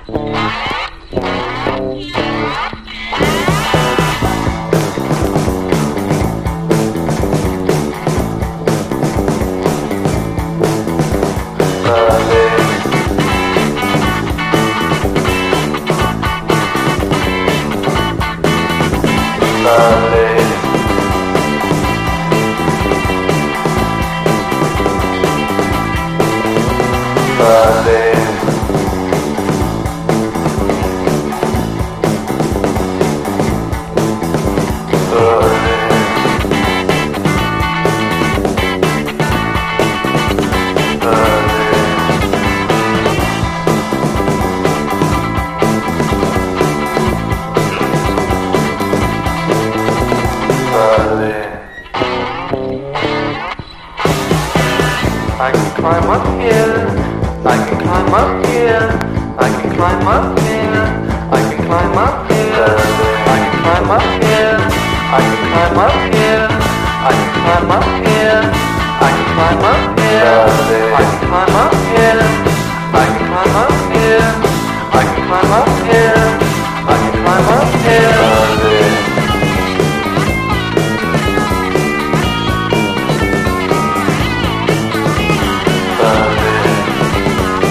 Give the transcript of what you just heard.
I can climb up here, I can climb up here, I can climb up here, I can climb up here, I can climb up here, I can climb up here, I can climb up here, I can climb up here, I can climb up here, I can climb up here, I can climb up